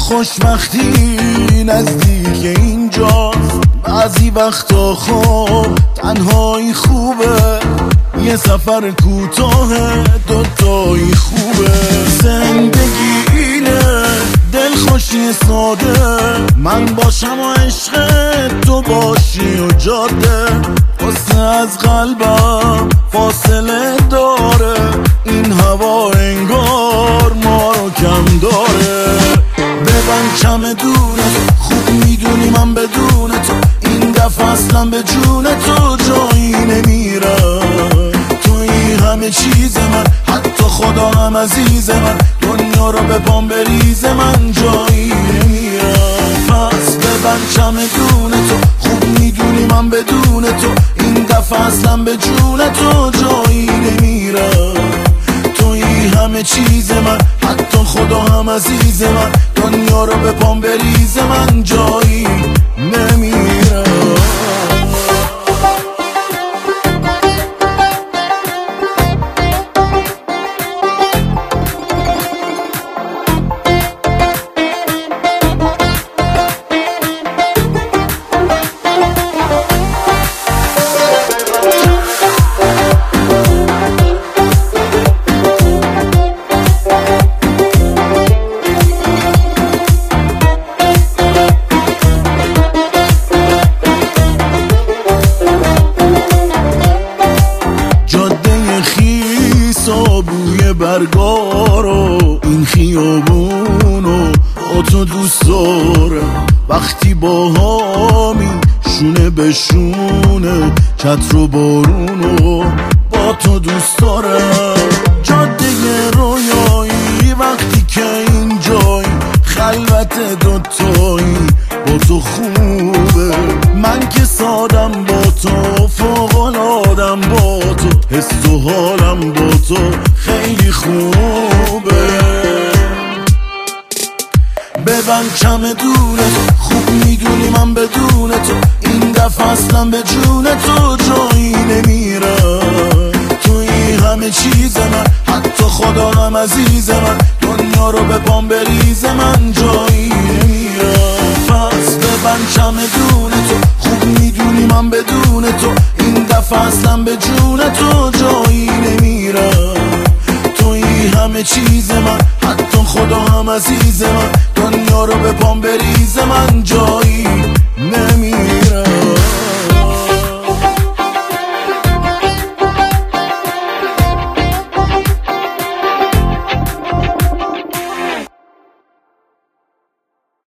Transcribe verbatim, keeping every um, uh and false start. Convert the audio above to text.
خوشبختی نزدیک اینجاست. بعضی وقتا خب تنهایی خوبه، یه سفر کوتاه دوتایی خوبه. زندگی اینه دلخوشی ساده، من باشم و عشق تو باشی و جاده. قصه از قلبم فاصله داره، این هوا انگار ما رو کم داره. ببند چمدونه، خوب میدونی من بدون تو این دفعه اصلا به جون تو جایی نمیرم. توی همه چیز من، حتی خدا هم عزیز من، دنیا رو به پام بریز من جایی نمیرم. پس ببند چمدونه تو، خوب میدونی من بدون تو این دفعه اصلا به جون تو جایی نمیرم. توی همه چیز من، حتی خدا هم عزیز من، دنیا رو به پام بریز من جایی نمیرم. بوی برگارو این خیابونو با تو دوست دارم. وقتی با هامی شونه به شونه، چتر و بارونو با تو دوست دارم. جاده رویایی وقتی که اینجایی، خلوت دوتایی با تو خوبه. من که سادم با تو، فوق‌العاده‌ام با تو، حس و حالم با تو خیلی خوبه. ببند چمدونه، خوب میدونی من بدون تو این دفعه اصلا به جون تو جایی نمیرم. توی همه چیز من، حتی خدا هم عزیز من، دنیا رو به پام بریز من جایی نمیرم. پس ببند چمدونه تو، خوب میدونی من بدون تو این دفعه اصلا به جون تو جایی نمیرم. توی همه چیز من، حتی خدا هم عزیز من، دنیا رو به پام بریز من جایی